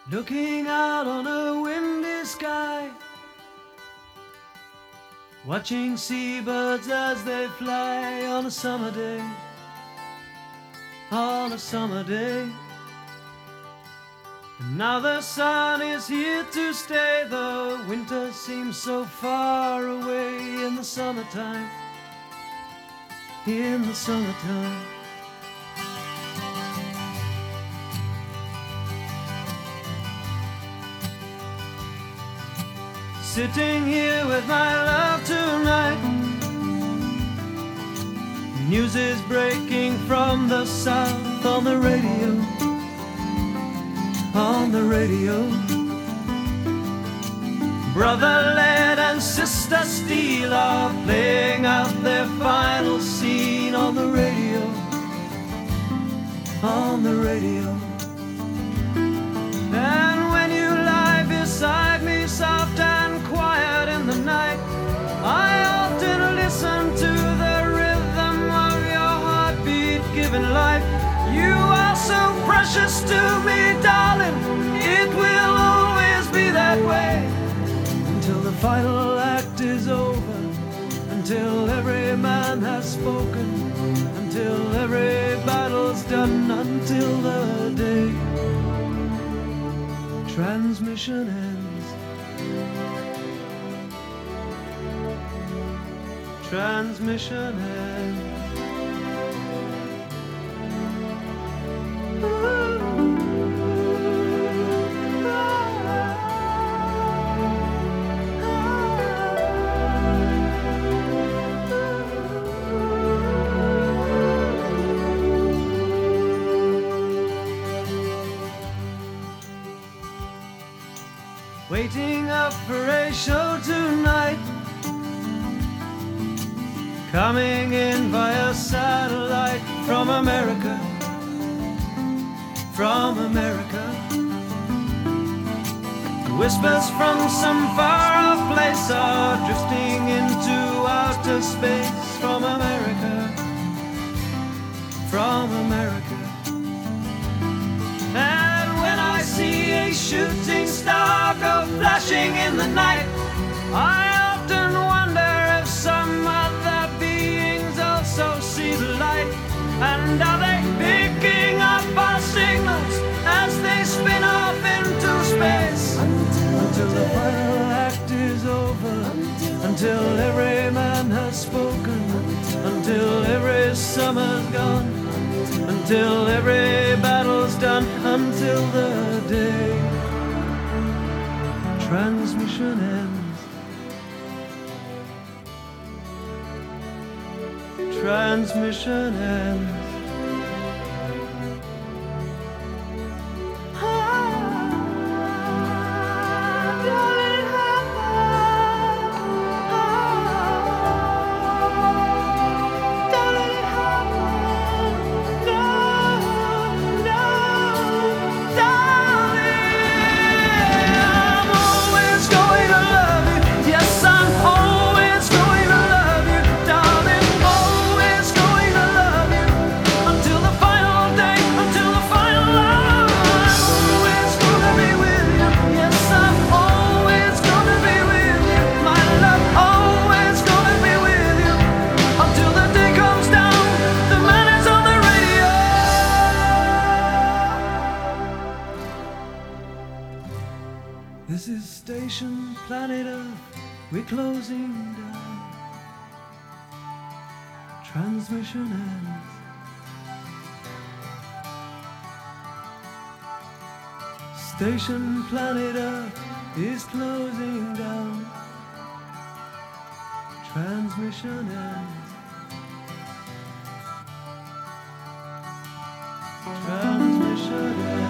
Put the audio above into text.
Looking out on a windy sky, watching seabirds as they fly on a summer day, on a summer day. And now the sun is here to stay, the winter seems so far away in the summertime, in the summertime. Sitting here with my love tonight, news is breaking from the south on the radio, on the radio. Brother Lead and Sister Steel are playing out their final scene on the radio, on the radio. And when you lie beside me soft and quiet in the night, I often listen to the rhythm of your heartbeat giving life. You are so precious to me, darling, it will always be that way. Until the final act is over, until every man has spoken, until every battle's done, until the day transmission ends. Transmission ends. Waiting up for a show tonight, coming in via satellite from America, from America. Whispers from some far-off place are drifting into outer space from America, from America. And when I see a shooting star go flashing in the night, I often wonder if some other beings also see the light. And are they picking up our signals as they spin off into space? Until the final act is over, until every man has spoken, until every summer's gone, until every battle's done, until the day transmission ends. Transmission ends. This is Station Planet Earth, we're closing down. Transmission ends. Station Planet Earth is closing down. Transmission ends. Transmission ends.